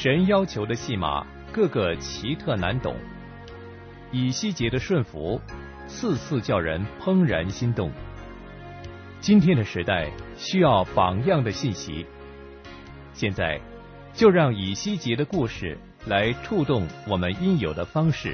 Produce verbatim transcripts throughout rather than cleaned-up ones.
神要求的戏码个个奇特难懂，以西结的顺服次次叫人怦然心动。今天的时代需要榜样的信息，现在就让以西结的故事来触动我们应有的方式。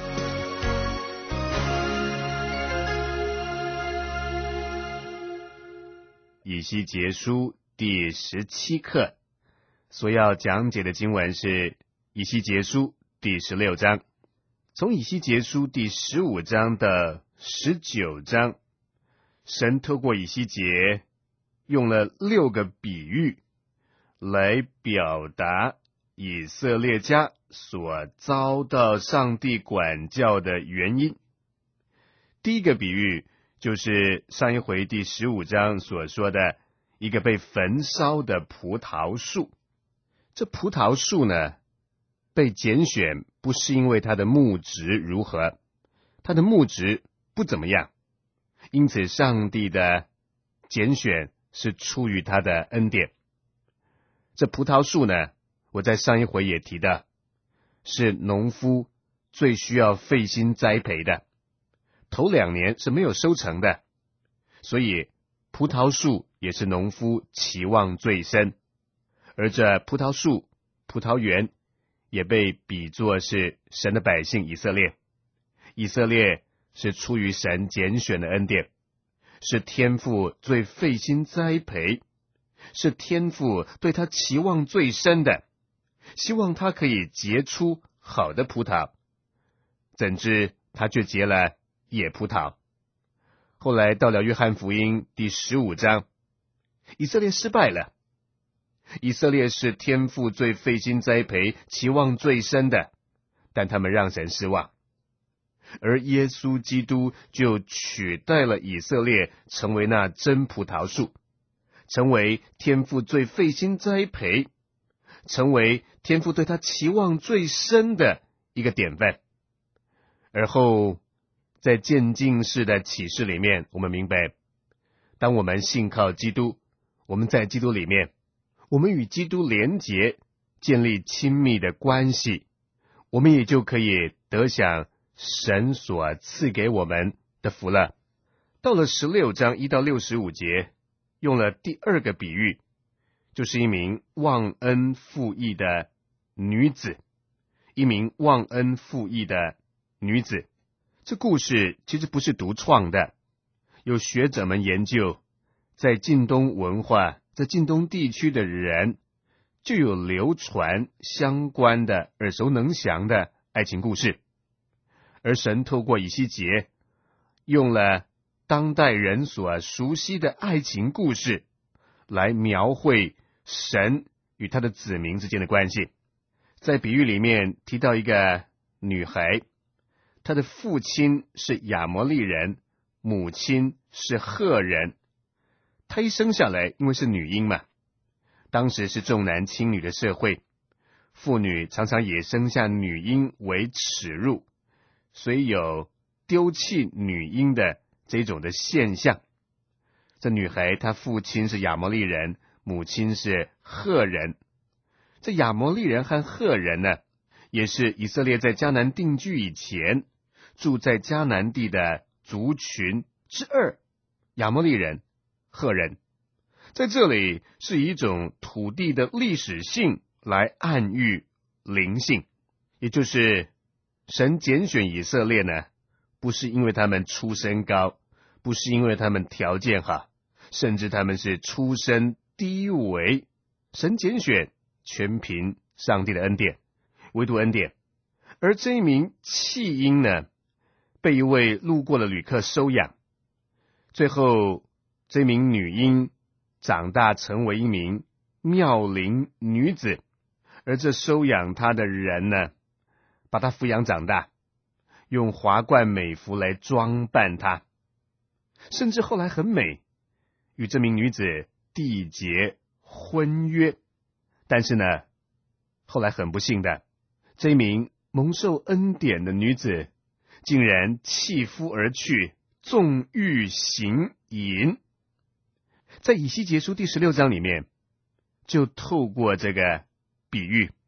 以西结书第十七课所要讲解的经文是以西结书第十六章。从以西结书第十五章的十九章，神透过以西结用了六个比喻来表达以色列家所遭到上帝管教的原因。第一个比喻就是上一回第十五章所说的一个被焚烧的葡萄树。这葡萄树呢，被拣选不是因为它的木质如何，它的木质不怎么样，因此上帝的拣选是出于他的恩典。这葡萄树呢，我在上一回也提到，是农夫最需要费心栽培的，头两年是没有收成的，所以葡萄树也是农夫期望最深。而这葡萄树、葡萄园也被比作是神的百姓以色列。以色列是出于神拣选的恩典，是天父最费心栽培，是天父对他期望最深的，希望他可以结出好的葡萄，怎知他却结了野葡萄。后来到了约翰福音第十五章，以色列失败了。以色列是天父最费心栽培、期望最深的，但他们让神失望。而耶稣基督就取代了以色列，成为那真葡萄树，成为天父最费心栽培，成为天父对他期望最深的一个典范。而后在渐进式的启示里面，我们明白，当我们信靠基督，我们在基督里面，我们与基督连结，建立亲密的关系，我们也就可以得享神所赐给我们的福了。到了十六章一到六十五节，用了第二个比喻，就是一名忘恩负义的女子，一名忘恩负义的女子。这故事其实不是独创的，有学者们研究，在近东文化，在近东地区的人就有流传相关的耳熟能详的爱情故事。而神透过以西结用了当代人所熟悉的爱情故事来描绘神与他的子民之间的关系。在比喻里面提到一个女孩，她的父亲是亚摩利人，母亲是赫人。她一生下来，因为是女婴嘛，当时是重男轻女的社会，妇女常常也生下女婴为耻辱，所以有丢弃女婴的这种的现象。这女孩她父亲是亚摩利人，母亲是赫人。这亚摩利人和赫人呢，也是以色列在迦南定居以前住在迦南地的族群之二，亚摩利人、赫人。在这里是以一种土地的历史性来暗喻灵性，也就是神拣选以色列呢，不是因为他们出身高，不是因为他们条件好，甚至他们是出身低微，神拣选全凭上帝的恩典，唯独恩典。而这一名弃婴呢，被一位路过的旅客收养，最后这名女婴长大成为一名妙龄女子，而这收养她的人呢，把她抚养长大，用华冠美服来装扮她，甚至后来很美，与这名女子缔结婚约。但是呢，后来很不幸的，这一名蒙受恩典的女子竟然弃夫而去，纵欲行淫。在以西结书第十六章里面，就透过这个比喻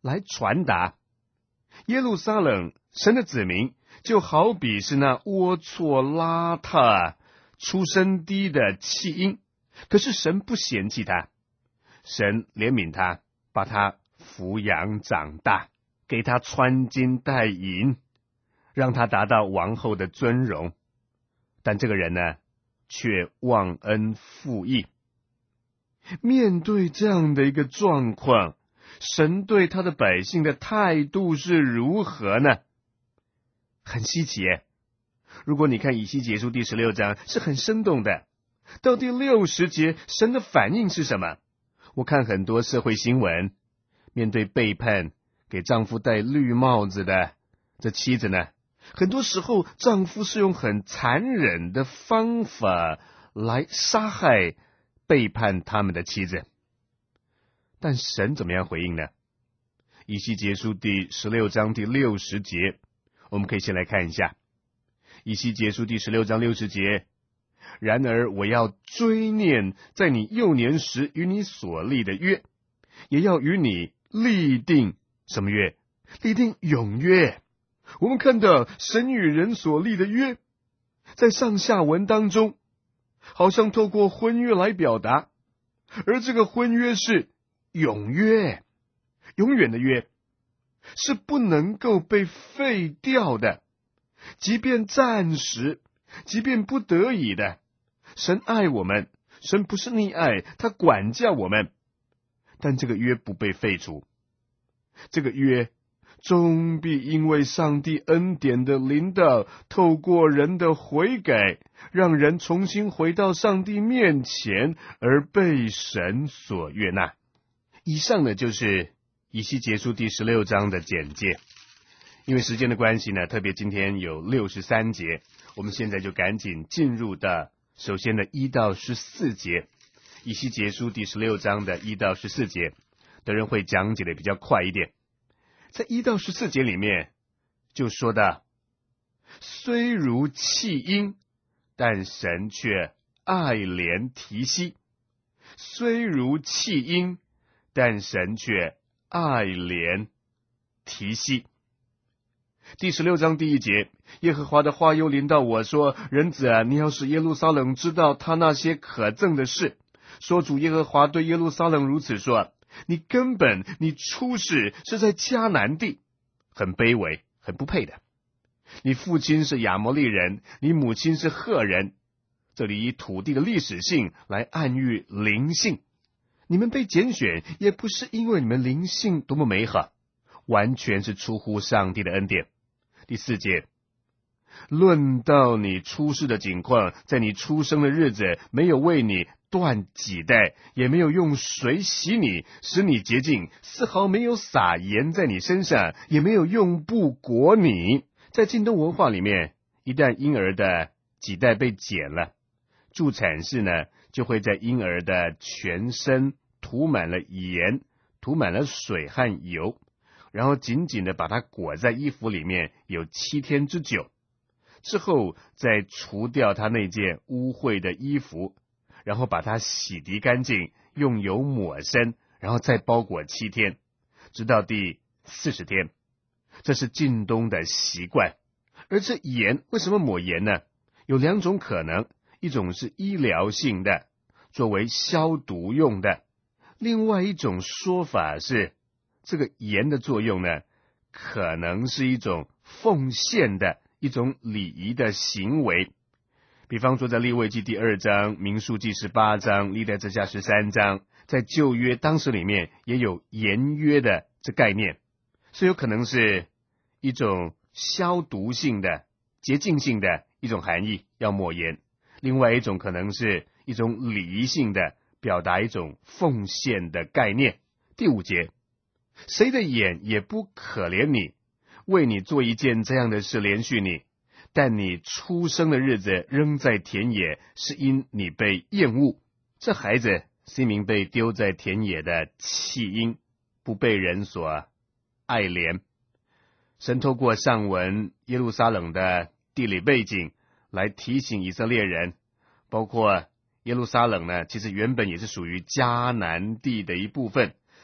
来传达。耶路撒冷神的子民就好比是那龌龊邋遢、出身低的弃婴，可是神不嫌弃他，神怜悯他，把他抚养长大，给他穿金戴银，让他达到王后的尊荣。但这个人呢，却忘恩负义。面对这样的一个状况，神对他的百姓的态度是如何呢？很稀奇耶。如果你看以西结书第十六章，是很生动的。到第六十节，神的反应是什么？我看很多社会新闻，面对背叛给丈夫戴绿帽子的这妻子呢，很多时候丈夫是用很残忍的方法来杀害背叛他们的妻子。但神怎么样回应呢？以西结书第十六章第六十节，我们可以先来看一下。以西结书第十六章六十节，然而我要追念在你幼年时与你所立的约，也要与你立定什么约？立定永约。我们看到神与人所立的约，在上下文当中好像透过婚约来表达，而这个婚约是永约，永远的约，是不能够被废掉的。即便暂时，即便不得已的，神爱我们，神不是溺爱，他管教我们，但这个约不被废除。这个约终必因为上帝恩典的临到，透过人的悔改，让人重新回到上帝面前，而被神所悦纳。以上呢，就是以西结书第十六章的简介。因为时间的关系呢，特别今天有六十三节，我们现在就赶紧进入到首先的一到十四节。以西结书第十六章的一到十四节的人会讲解的比较快一点。在一到十四节里面就说到，虽如弃婴，但神却爱怜提息；虽如弃婴，但神却爱怜提息。第十六章第一节，耶和华的话又临到我说，人子啊，你要使耶路撒冷知道他那些可憎的事。说主耶和华对耶路撒冷如此说，你根本你出世是在迦南地，很卑微，很不配的。你父亲是亚摩利人，你母亲是赫人。这里以土地的历史性来暗喻灵性。你们被拣选，也不是因为你们灵性多么美好，完全是出乎上帝的恩典。第四节，论到你出世的景况，在你出生的日子，没有为你断几代，也没有用水洗你，使你洁净，丝毫没有撒盐在你身上，也没有用布裹你。在近东文化里面，一旦婴儿的几代被剪了，助产士呢就会在婴儿的全身涂满了盐，涂满了水和油，然后紧紧的把它裹在衣服里面，有七天之久。之后再除掉他那件污秽的衣服，然后把它洗涤干净，用油抹身，然后再包裹七天，直到第四十天。这是近东的习惯。而这盐为什么抹盐呢？有两种可能，一种是医疗性的，作为消毒用的；另外一种说法是，这个盐的作用呢，可能是一种奉献的一种礼仪的行为。比方说在利未记第二章、民数记十八章、历代志下十三章，在旧约当时里面也有盐约的这概念，所以有可能是一种消毒性的、洁净性的一种含义，要抹盐；另外一种可能是一种礼仪性的，表达一种奉献的概念。第五节，谁的眼也不可怜你，为你做一件这样的事连续你，但你出生的日子仍在田野，是因你被厌恶。这孩子是一名被丢在田野的弃婴，不被人所爱怜。神透过上文耶路撒冷的地理背景来提醒以色列人，包括耶路撒冷呢，其实原本也是属于迦南地的一部分，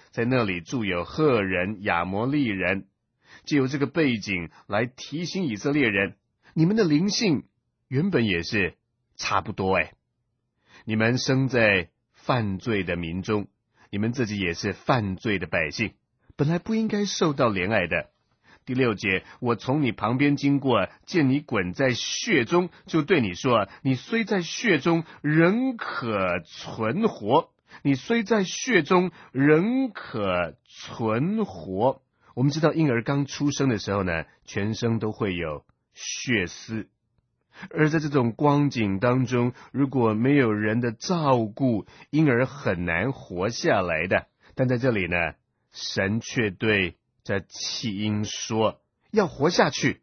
在那里住有赫人、亚摩利人。藉由这个背景来提醒以色列人，你们的灵性原本也是差不多哎，你们生在犯罪的民中，你们自己也是犯罪的百姓，本来不应该受到怜爱的。第六节，我从你旁边经过，见你滚在血中，就对你说，你虽在血中，仍可存活。你虽在血中，仍可存活。我们知道婴儿刚出生的时候呢，全身都会有血丝，而在这种光景当中，如果没有人的照顾，婴儿很难活下来的。但在这里呢，神却对这弃婴说，要活下去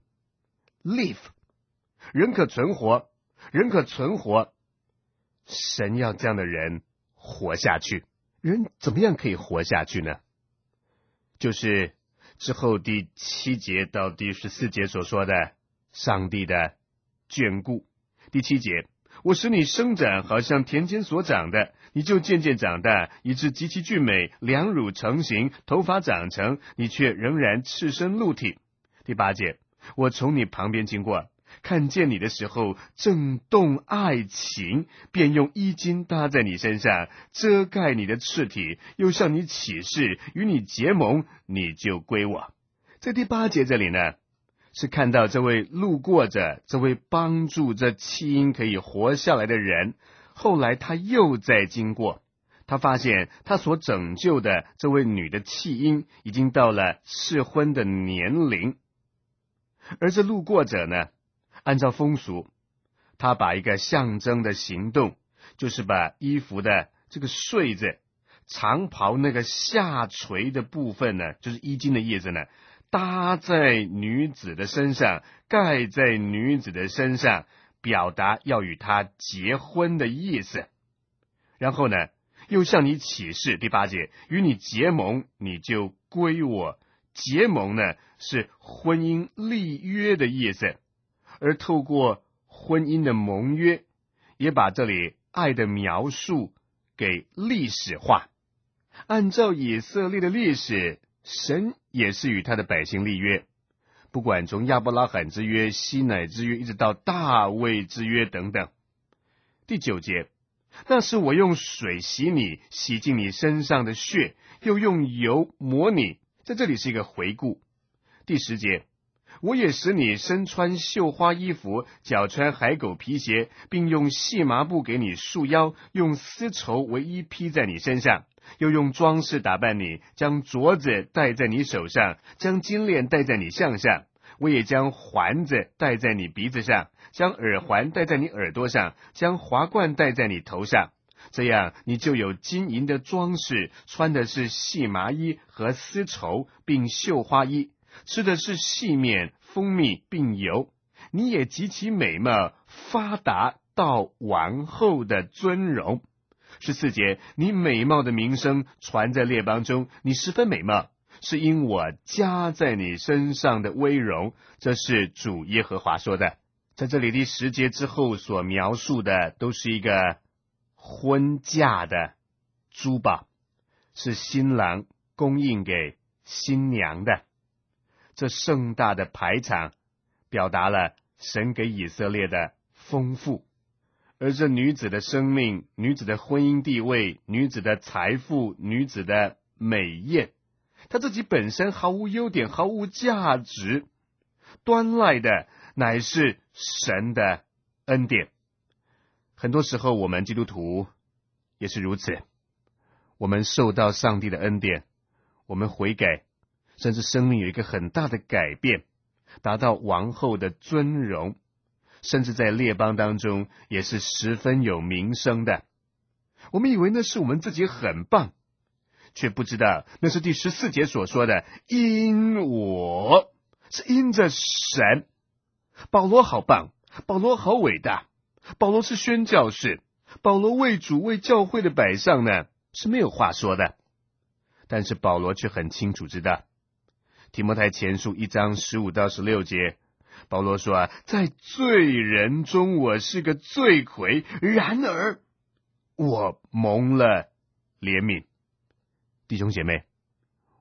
live， 人可存活，人可存活。神要这样的人活下去。人怎么样可以活下去呢？就是之后第七节到第十四节所说的上帝的眷顾。第七节，我使你生长好像田间所长的，你就渐渐长大，以致极其俊美，两乳成形，头发长成，你却仍然赤身露体。第八节，我从你旁边经过，看见你的时候正动爱情，便用衣襟搭在你身上，遮盖你的赤体，又向你起誓，与你结盟，你就归我。在第八节这里呢，是看到这位路过者，这位帮助这弃婴可以活下来的人，后来他又在经过，他发现他所拯救的这位女的弃婴已经到了适婚的年龄。而这路过者呢，按照风俗，他把一个象征的行动，就是把衣服的这个穗子，长袍那个下垂的部分呢，就是衣襟的叶子呢，搭在女子的身上，盖在女子的身上，表达要与她结婚的意思。然后呢，又向你起誓，第八节，与你结盟，你就归我。结盟呢，是婚姻立约的意思，而透过婚姻的盟约，也把这里爱的描述给历史化。按照以色列的历史，神也是与他的百姓立约，不管从亚伯拉罕之约、西乃之约，一直到大卫之约等等。第九节，那是我用水洗你，洗净你身上的血，又用油抹你。在这里是一个回顾。第十节，我也使你身穿绣花衣服，脚穿海狗皮鞋，并用细麻布给你束腰，用丝绸为衣披在你身上，又用装饰打扮你，将镯子戴在你手上，将金链戴在你项上。我也将环子戴在你鼻子上，将耳环戴在你耳朵上，将华冠戴在你头上。这样你就有金银的装饰，穿的是细麻衣和丝绸，并绣花衣，吃的是细面、蜂蜜并油。你也极其美貌，发达到王后的尊荣。十四节，你美貌的名声传在列邦中，你十分美貌，是因我加在你身上的威荣。这是主耶和华说的。在这里第十节之后所描述的，都是一个婚嫁的珠宝，是新郎供应给新娘的。这盛大的排场表达了神给以色列的丰富，而这女子的生命、女子的婚姻地位、女子的财富、女子的美艳，她自己本身毫无优点，毫无价值，端赖的乃是神的恩典。很多时候我们基督徒也是如此，我们受到上帝的恩典，我们悔改，甚至生命有一个很大的改变，达到王后的尊荣，甚至在列邦当中也是十分有名声的。我们以为那是我们自己很棒，却不知道那是第十四节所说的，因我，是因着神。保罗好棒，保罗好伟大，保罗是宣教士，保罗为主为教会的摆上呢，是没有话说的。但是保罗却很清楚知道，提摩太前书一章十五到十六节，保罗说啊，在罪人中我是个罪魁，然而我蒙了怜悯。弟兄姐妹，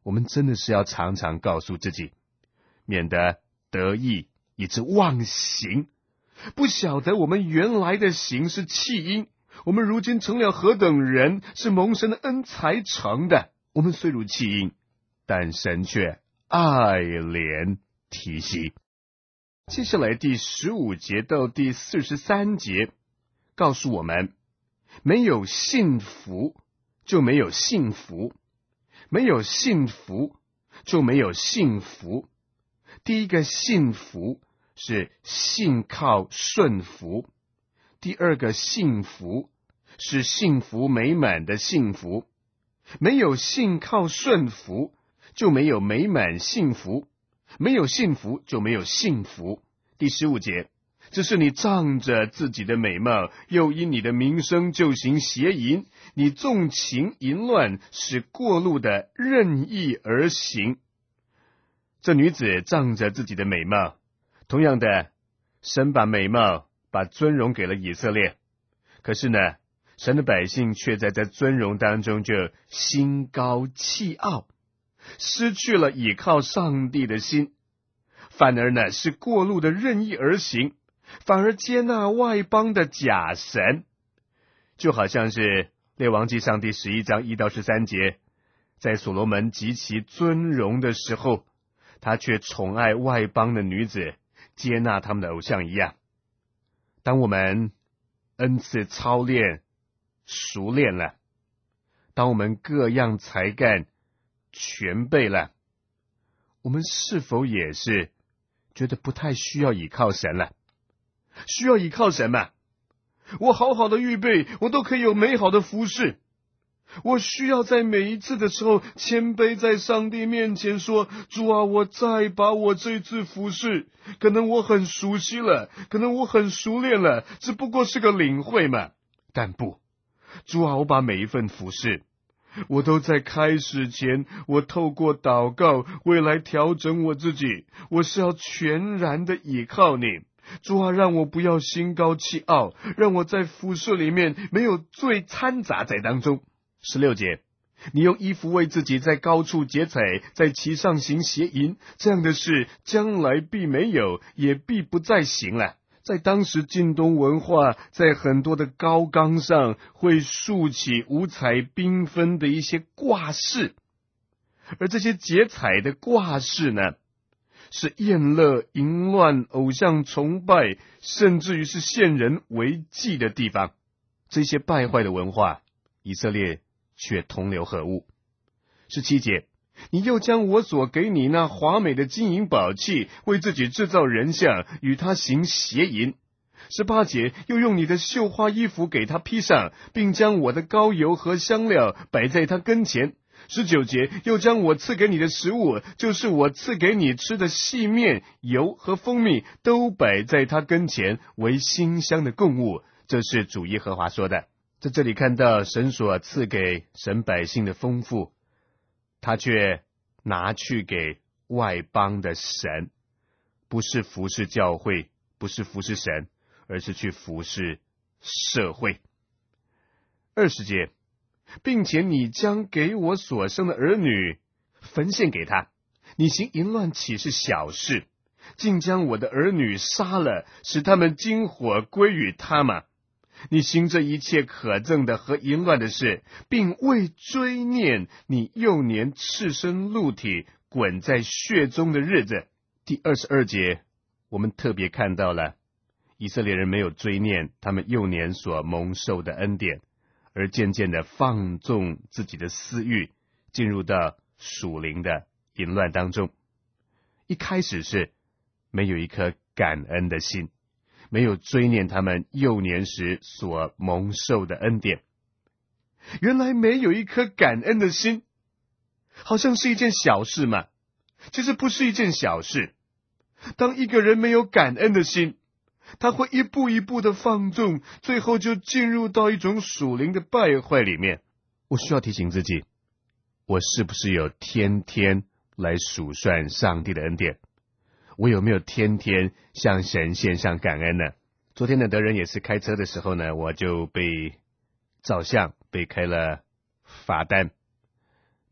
我们真的是要常常告诉自己，免得得意以致忘形，不晓得我们原来的形是弃婴，我们如今成了何等人，是蒙神的恩才成的。我们虽如弃婴，但神却爱怜提惜。接下来第十五节到第四十三节告诉我们，没有信福就没有幸福，没有信福就没有幸福。第一个幸福是信靠顺服，第二个幸福是幸福美满的幸福。没有信靠顺服就没有美满幸福，没有幸福就没有幸福。第十五节，只是你仗着自己的美貌，又因你的名声就行邪淫，你纵情淫乱，使过路的任意而行。这女子仗着自己的美貌，同样的，神把美貌把尊荣给了以色列，可是呢，神的百姓却在这尊荣当中就心高气傲，失去了倚靠上帝的心，反而呢是过路的任意而行，反而接纳外邦的假神。就好像是列王纪上第十一章一到十三节，在所罗门极其尊荣的时候，他却宠爱外邦的女子，接纳他们的偶像一样。当我们恩赐操练熟练了，当我们各样才干全备了，我们是否也是觉得不太需要倚靠神了？需要倚靠神吗？我好好的预备，我都可以有美好的服事。我需要在每一次的时候谦卑在上帝面前说，主啊，我再把我这次服事，可能我很熟悉了，可能我很熟练了，只不过是个领会嘛。但不，主啊，我把每一份服事，我都在开始前，我透过祷告为来调整我自己，我是要全然的倚靠你。主啊，让我不要心高气傲，让我在服事里面没有罪掺杂在当中。十六节，你用衣服为自己在高处结彩，在其上行邪淫，这样的事将来必没有，也必不再行了。在当时晋东文化，在很多的高岗上会竖起五彩缤纷的一些挂饰，而这些结彩的挂饰呢，是宴乐淫乱、偶像崇拜，甚至于是献人为祭的地方。这些败坏的文化，以色列却同流合污。十七节，你又将我所给你那华美的金银宝器，为自己制造人像，与他行邪淫。十八节，又用你的绣花衣服给他披上，并将我的膏油和香料摆在他跟前。十九节，又将我赐给你的食物，就是我赐给你吃的细面、油和蜂蜜，都摆在他跟前，为馨香的供物。这是主耶和华说的。在这里看到神所赐给神百姓的丰富，他却拿去给外邦的神，不是服侍教会，不是服侍神，而是去服侍社会。二十节，并且你将给我所生的儿女焚献给他，你行淫乱岂是小事？竟将我的儿女杀了，使他们经火归于他吗？你行这一切可憎的和淫乱的事，并未追念你幼年赤身露体滚在血中的日子。第二十二节，我们特别看到了以色列人没有追念他们幼年所蒙受的恩典，而渐渐的放纵自己的私欲，进入到属灵的淫乱当中。一开始是没有一颗感恩的心，没有追念他们幼年时所蒙受的恩典。原来没有一颗感恩的心，好像是一件小事嘛，其实不是一件小事。当一个人没有感恩的心，他会一步一步的放纵，最后就进入到一种属灵的败坏里面。我需要提醒自己，我是不是有天天来数算上帝的恩典？我有没有天天向神献上感恩呢？昨天的德仁也是开车的时候呢，我就被照相，被开了罚单。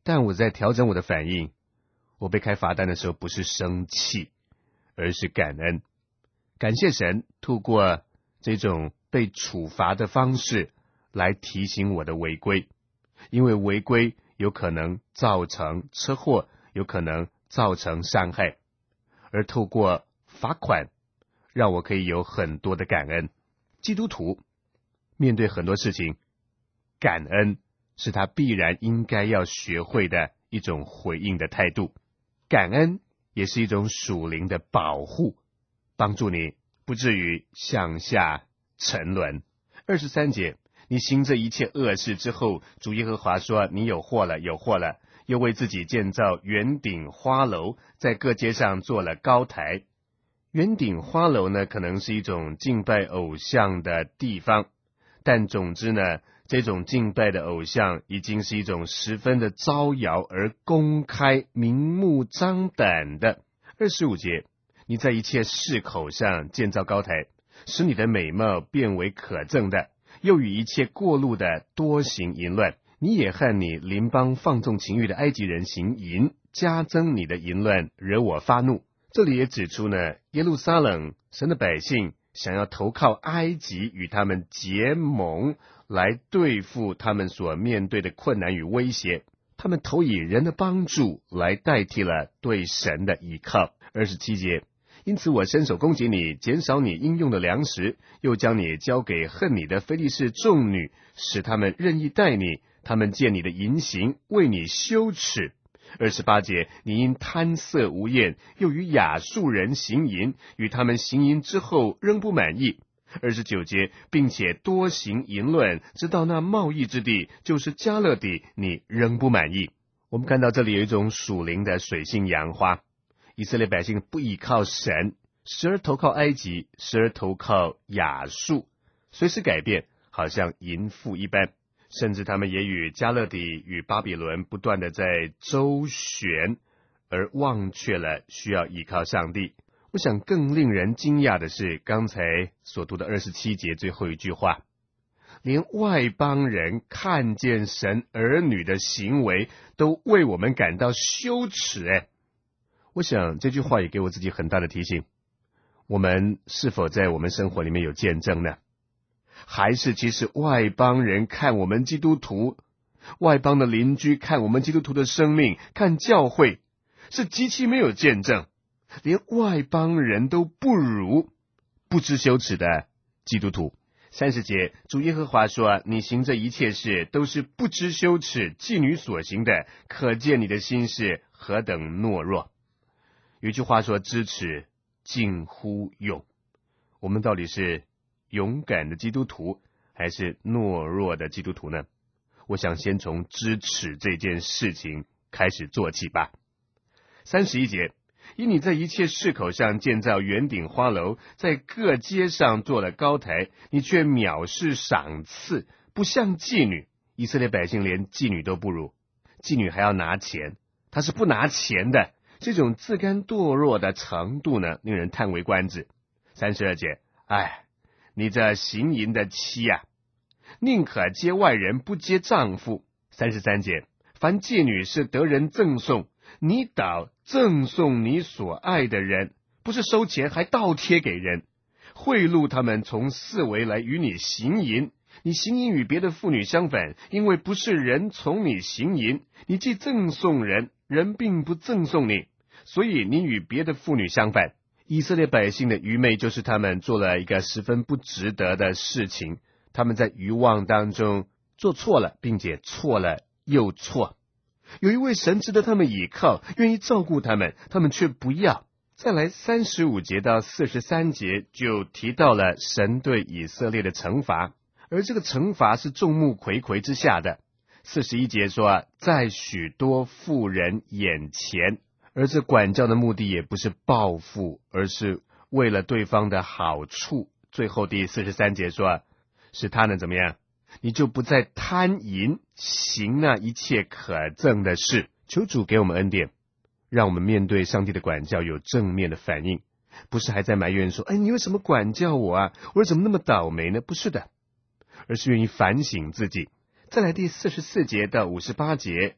但我在调整我的反应，我被开罚单的时候不是生气，而是感恩，感谢神透过这种被处罚的方式来提醒我的违规，因为违规有可能造成车祸，有可能造成伤害，而透过罚款让我可以有很多的感恩。基督徒面对很多事情，感恩是他必然应该要学会的一种回应的态度。感恩也是一种属灵的保护，帮助你不至于向下沉沦。二十三节，你行这一切恶事之后，主耶和华说，你有祸了，有祸了，又为自己建造圆顶花楼，在各街上做了高台。圆顶花楼呢，可能是一种敬拜偶像的地方，但总之呢，这种敬拜的偶像已经是一种十分的招摇而公开明目张胆的。二十五节，你在一切市口上建造高台，使你的美貌变为可憎的，又与一切过路的多行淫乱，你也和你邻邦放纵情欲的埃及人行淫，加增你的淫乱，惹我发怒。这里也指出呢，耶路撒冷神的百姓想要投靠埃及，与他们结盟来对付他们所面对的困难与威胁，他们投以人的帮助来代替了对神的依靠。二十七节，因此我伸手攻击你，减少你应用的粮食，又将你交给恨你的非利士众女，使他们任意待你，他们见你的淫行，为你羞耻。二十八节，你因贪色无厌，又与亚述人行淫，与他们行淫之后仍不满意。二十九节，并且多行淫乱，直到那贸易之地，就是迦勒底，你仍不满意。我们看到这里有一种属灵的水性杨花，以色列百姓不依靠神，时而投靠埃及，时而投靠亚述，随时改变，好像淫妇一般。甚至他们也与迦勒底与巴比伦不断的在周旋，而忘却了需要依靠上帝。我想更令人惊讶的是刚才所读的二十七节最后一句话，连外邦人看见神儿女的行为都为我们感到羞耻。诶，我想这句话也给我自己很大的提醒，我们是否在我们生活里面有见证呢？还是其实外邦人看我们基督徒，外邦的邻居看我们基督徒的生命，看教会，是极其没有见证，连外邦人都不如，不知羞耻的基督徒。三十节，主耶和华说，你行这一切事都是不知羞耻妓女所行的，可见你的心是何等懦弱。有一句话说，知耻近乎勇。我们到底是勇敢的基督徒还是懦弱的基督徒呢？我想先从知耻这件事情开始做起吧。三十一节，因你在一切市口上建造圆顶花楼，在各街上做了高台，你却藐视赏赐，不像妓女。以色列百姓连妓女都不如，妓女还要拿钱，她是不拿钱的。这种自甘堕落的程度呢，令人叹为观止。三十二节，哎，你这行淫的妻啊，宁可接外人，不接丈夫。三十三节，凡妓女是得人赠送，你倒赠送你所爱的人，不是收钱，还倒贴给人，贿赂他们从四围来与你行淫。你行淫与别的妇女相反，因为不是人从你行淫，你既赠送人，人并不赠送你，所以你与别的妇女相反。以色列百姓的愚昧就是他们做了一个十分不值得的事情，他们在愚妄当中做错了，并且错了又错。有一位神值得他们倚靠，愿意照顾他们，他们却不要。再来三十五节到四十三节就提到了神对以色列的惩罚，而这个惩罚是众目睽睽之下的。四十一节说，在许多妇人眼前，而这管教的目的也不是报复，而是为了对方的好处。最后第四十三节说，使他能怎么样？你就不再贪淫，行那一切可憎的事。求主给我们恩典，让我们面对上帝的管教有正面的反应，不是还在埋怨说，哎，你为什么管教我啊？我怎么那么倒霉呢？不是的，而是愿意反省自己。再来第四十四节到五十八节，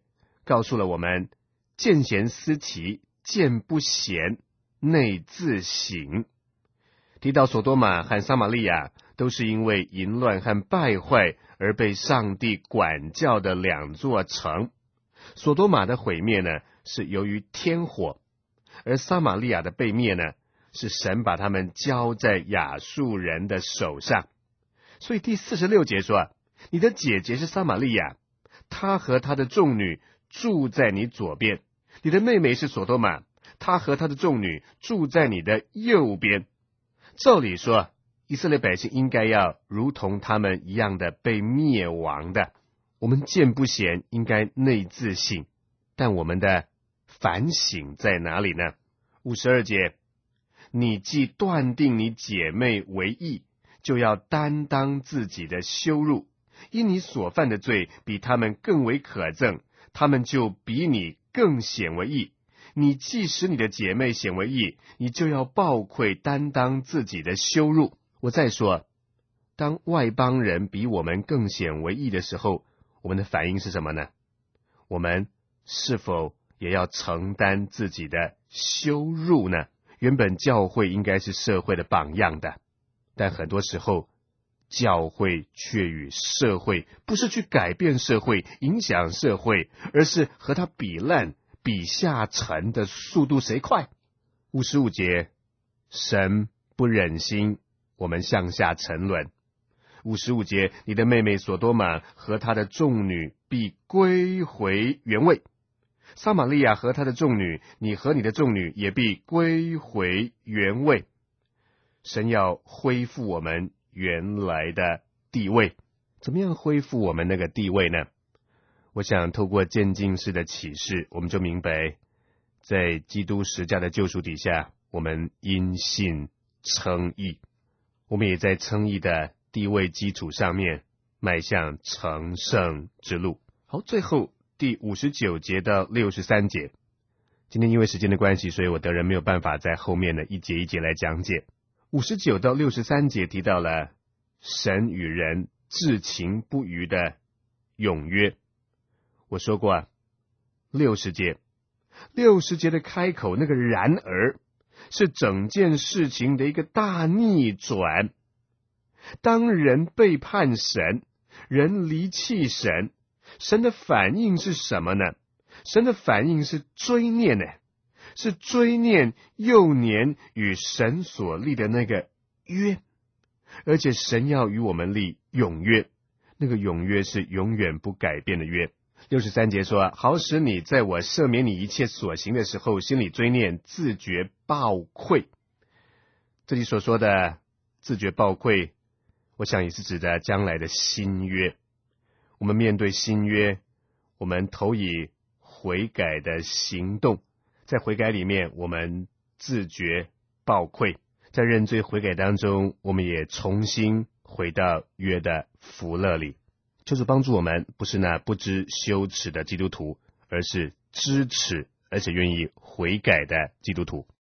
告诉了我们，见贤思齐，见不贤，内自省。提到所多玛和撒玛利亚，都是因为淫乱和败坏而被上帝管教的两座城。所多玛的毁灭呢，是由于天火，而撒玛利亚的被灭呢，是神把他们交在亚述人的手上。所以第四十六节说，你的姐姐是撒玛利亚，她和她的众女住在你左边；你的妹妹是所多玛，她和她的众女住在你的右边。照理说，以色列百姓应该要如同他们一样的被灭亡的。我们见不贤，应该内自省，但我们的反省在哪里呢？五十二节，你既断定你姐妹为义，就要担当自己的羞辱，因你所犯的罪比他们更为可憎，他们就比你更显为义。你既使你的姐妹显为义，你就要抱愧担当自己的羞辱。我再说，当外邦人比我们更显为义的时候，我们的反应是什么呢？我们是否也要承担自己的羞辱呢？原本教会应该是社会的榜样的，但很多时候教会却与社会不是去改变社会、影响社会，而是和它比烂、比下沉的速度谁快？五十五节，神不忍心我们向下沉沦。五十五节，你的妹妹所多玛和她的众女必归回原位。撒玛利亚和她的众女，你和你的众女也必归回原位。神要恢复我们原来的地位。怎么样恢复我们那个地位呢？我想透过渐进式的启示，我们就明白，在基督十架的救赎底下，我们因信称义。我们也在称义的地位基础上面迈向成圣之路。好，最后第五十九节到六十三节，今天因为时间的关系，所以我当然没有办法在后面的一节一节来讲解。五十九到六十三节提到了神与人至情不渝的永约。我说过啊，六十节，六十节的开口那个然而，是整件事情的一个大逆转。当人背叛神，人离弃神，神的反应是什么呢？神的反应是追念呢，是追念幼年与神所立的那个约，而且神要与我们立永约，那个永约是永远不改变的约。六十三节说，好使你在我赦免你一切所行的时候，心里追念，自觉抱愧。这里所说的自觉抱愧，我想也是指的将来的新约。我们面对新约，我们投以悔改的行动，在悔改里面我们自觉抱愧，在认罪悔改当中，我们也重新回到约的福乐里。求主帮助我们，不是那不知羞耻的基督徒，而是知耻而且愿意悔改的基督徒。